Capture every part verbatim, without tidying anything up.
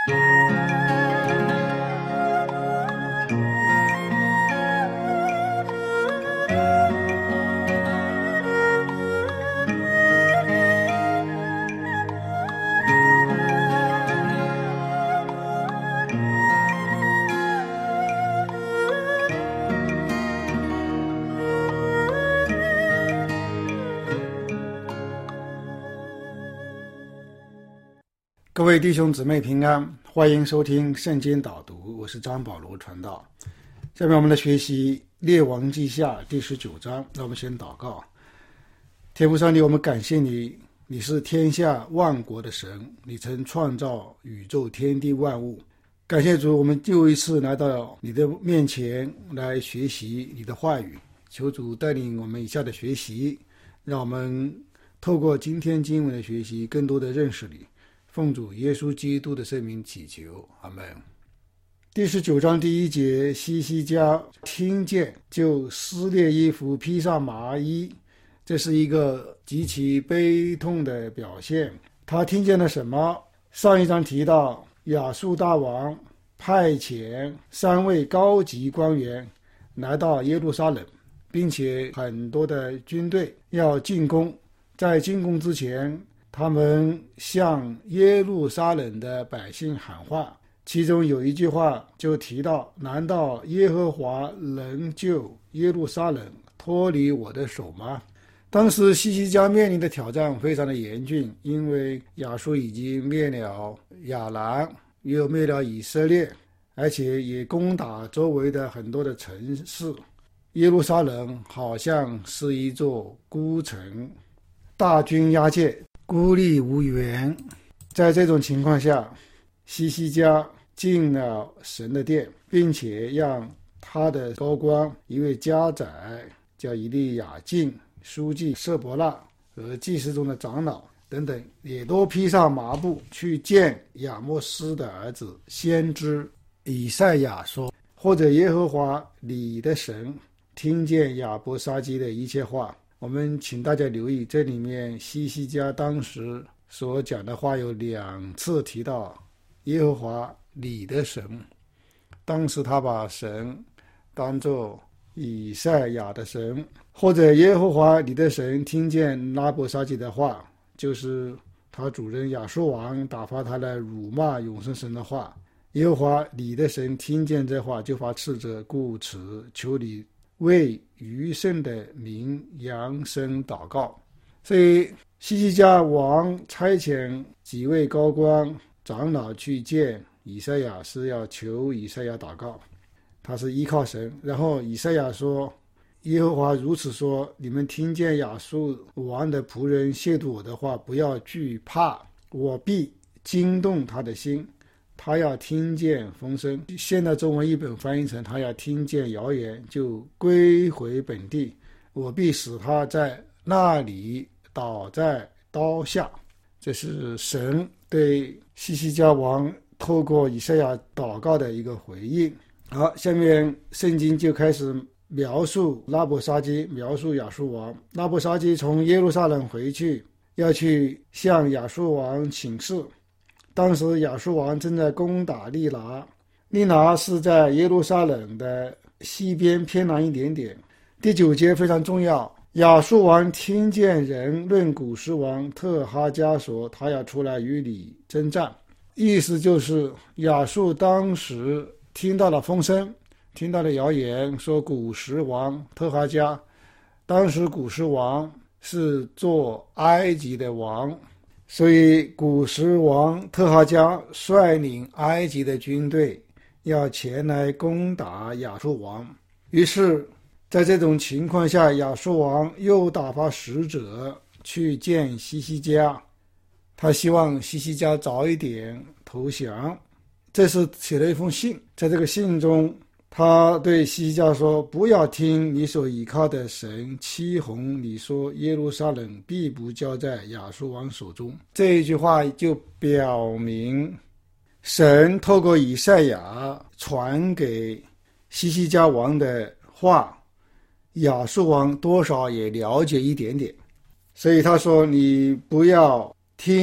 各位弟兄姊妹平安，欢迎收听圣经导读，我是张保罗传道。下面我们来学习列王记下第十九章。让我们先祷告。天父上帝，我们感谢你，你是天下万国的神，你曾创造宇宙天地万物。感谢主，我们又一次来到你的面前来学习你的话语。求主带领我们以下的学习，让我们透过今天经文的学习更多的认识你。奉主耶稣基督的圣名祈求，阿们。第十九章第一节，希西家听见就撕裂衣服，披上麻衣。这是一个极其悲痛的表现。他听见了什么？上一章提到亚述大王派遣三位高级官员来到耶路撒冷，并且很多的军队要进攻。在进攻之前，他们向耶路撒冷的百姓喊话，其中有一句话就提到，难道耶和华能救耶路撒冷脱离我的手吗？当时希西家面临的挑战非常的严峻，因为亚述已经灭了亚兰，又灭了以色列，而且也攻打周围的很多的城市。耶路撒冷好像是一座孤城，大军压界，孤立无援。在这种情况下，希西家进了神的殿，并且让他的高官一位家宰叫以利亚敬、书记舍伯纳和祭司中的长老等等，也都披上麻布去见亚摩斯的儿子先知以赛亚说，或者耶和华你的神听见亚伯沙基的一切话。我们请大家留意，这里面希西家当时所讲的话有两次提到耶和华你的神。当时他把神当作以赛亚的神，或者耶和华你的神听见拉伯沙基的话，就是他主人亚述王打发他来辱骂永生神的话。耶和华你的神听见这话，就发斥责，故此求你为余剩的民扬声祷告。所以希西家王差遣几位高官长老去见以赛亚，是要求以赛亚祷告，他是依靠神。然后以赛亚说，耶和华如此说，你们听见亚述王的仆人亵渎我的话，不要惧怕，我必惊动他的心，他要听见风声。现在中文译本翻译成，他要听见谣言就归回本地，我必使他在那里倒在刀下。这是神对希西家王透过以赛亚祷告的一个回应。好，下面圣经就开始描述拉伯沙基，描述亚述王。拉伯沙基从耶路撒冷回去，要去向亚述王请示。当时亚述王正在攻打利拿，利拿是在耶路撒冷的西边偏南一点点。第九节非常重要，亚述王听见人论古实王特哈加说，他要出来与你征战。意思就是亚述当时听到了风声，听到了谣言，说古实王特哈加，当时古实王是做埃及的王，所以古实王特哈加率领埃及的军队要前来攻打亚述王。于是在这种情况下，亚述王又打发使者去见希西家，他希望希西家早一点投降。这是写了一封信，在这个信中他对希西家说，不要听你所倚靠的神欺哄你说耶路撒冷必不交在亚述王手中。这一句话就表明神透过以赛亚传给希西家王的话，亚述王多少也了解一点点。所以他说，你不要听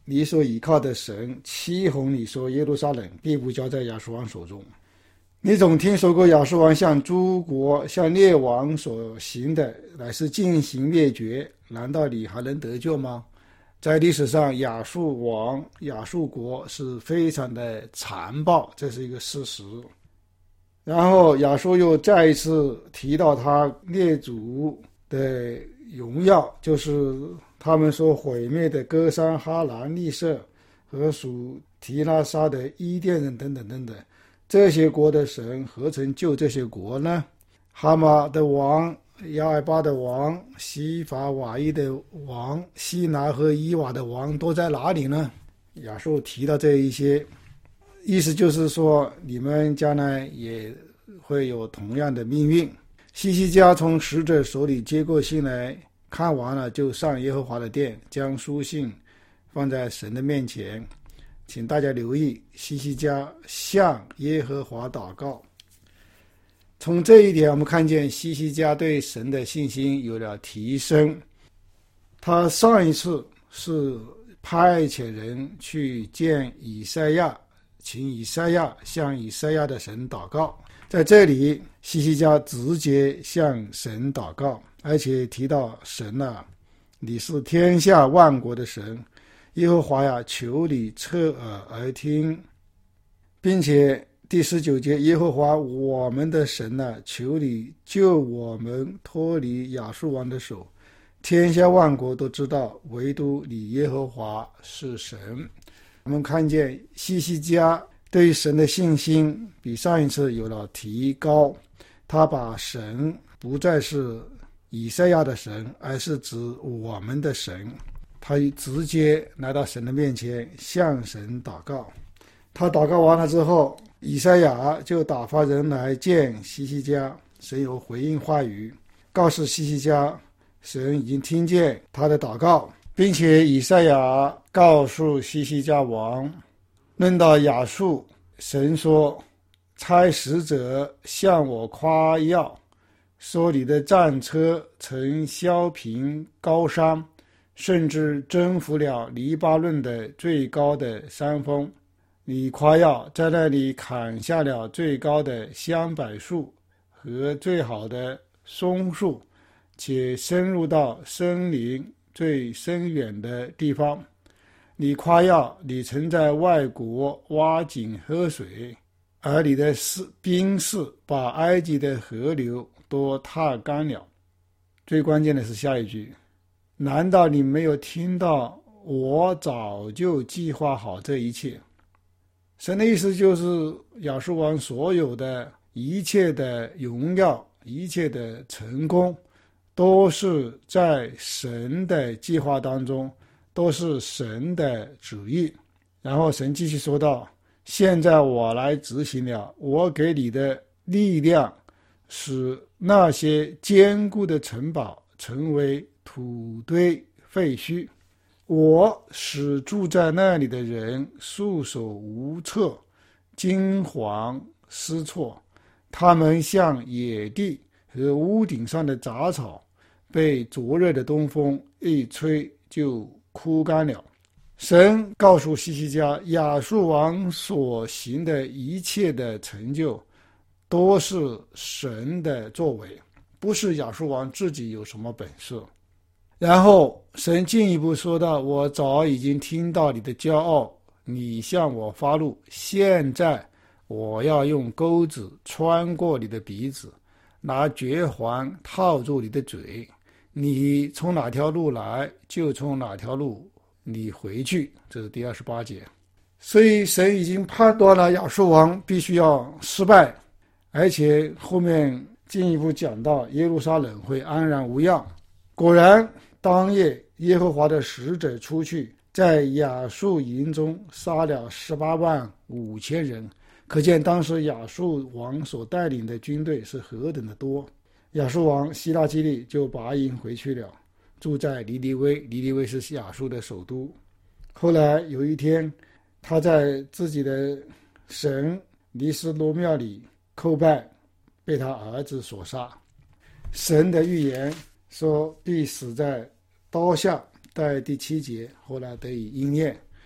你所依靠的神欺哄你说耶路撒冷必不交在亚述王手中。你总听说过亚述王向诸国向列王所行的乃是进行灭绝，难道你还能得救吗？在历史上，亚述王亚述国是非常的残暴，这是一个事实。然后亚述又再一次提到他列祖的荣耀，就是他们所毁灭的歌珊、哈兰、利色和属提拉沙的伊甸人等等等等，这些国的神何曾救这些国呢？哈马的王、亚尔巴的王、西法瓦伊的王、西拿和伊瓦的王都在哪里呢？亚述提到这一些，意思就是说你们将来也会有同样的命运。西西家从使者手里接过信来，看完了就上耶和华的殿，将书信放在神的面前。请大家留意，西西家向耶和华祷告。从这一点我们看见西西家对神的信心有了提升。他上一次是派遣人去见以赛亚，请以赛亚向以赛亚的神祷告。在这里西西家直接向神祷告，而且提到神啊，你是天下万国的神，耶和华呀，求你侧耳而听，并且第十九节，耶和华我们的神啊，求你救我们脱离亚述王的手，天下万国都知道唯独你耶和华是神。我们看见西西家对神的信心比上一次有了提高，他把神不再是以赛亚的神，而是指我们的神。他直接来到神的面前向神祷告。他祷告完了之后，以赛亚就打发人来见西西家，神有回应话语，告诉西西家神已经听见他的祷告，并且以赛亚告诉西西家王，论到亚述，神说差使者向我夸耀，说你的战车曾削平高山，甚至征服了黎巴嫩的最高的山峰。你夸耀在那里砍下了最高的香柏树和最好的松树，且深入到森林最深远的地方。你夸耀你曾在外国挖井喝水，而你的兵士把埃及的河流都踏干了。最关键的是下一句，难道你没有听到我早就计划好这一切？神的意思就是亚述王所有的一切的荣耀，一切的成功，都是在神的计划当中，都是神的旨意。然后神继续说道，现在我来执行了，我给你的力量使那些坚固的城堡成为土堆废墟，我使住在那里的人束手无策，惊惶失措，他们像野地和屋顶上的杂草，被灼热的东风一吹就枯干了。神告诉西西家，亚述王所行的一切的成就都是神的作为，不是亚述王自己有什么本事。然后神进一步说道，我早已经听到你的骄傲，你向我发怒，现在我要用钩子穿过你的鼻子，拿绝环套住你的嘴，你从哪条路来就从哪条路你回去。这是第二十八节。所以神已经判断了亚述王必须要失败，而且后面进一步讲到耶路撒冷会安然无恙。果然当夜耶和华的使者出去，在亚述营中杀了十八万五千人，可见当时亚述王所带领的军队是何等的多。亚述王希拉基利就拔营回去了，住在尼尼微，尼尼微是亚述的首都。后来有一天，他在自己的神尼斯罗庙里叩拜，被他儿子所杀。神的预言说必死在刀下，在第七节后来得以应验。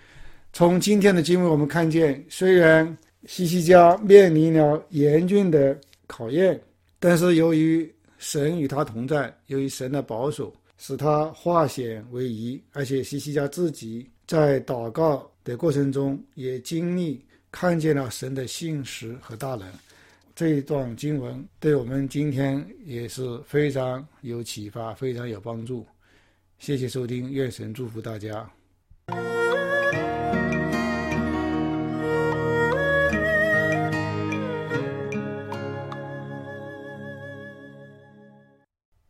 从今天的经文我们看见，虽然希西家面临了严峻的考验，但是由于神与他同在，由于神的保守，使他化险为夷，而且希西家自己在祷告的过程中也经历看见了神的信实和大能。这一段经文对我们今天也是非常有启发，非常有帮助。谢谢收听，愿神祝福大家。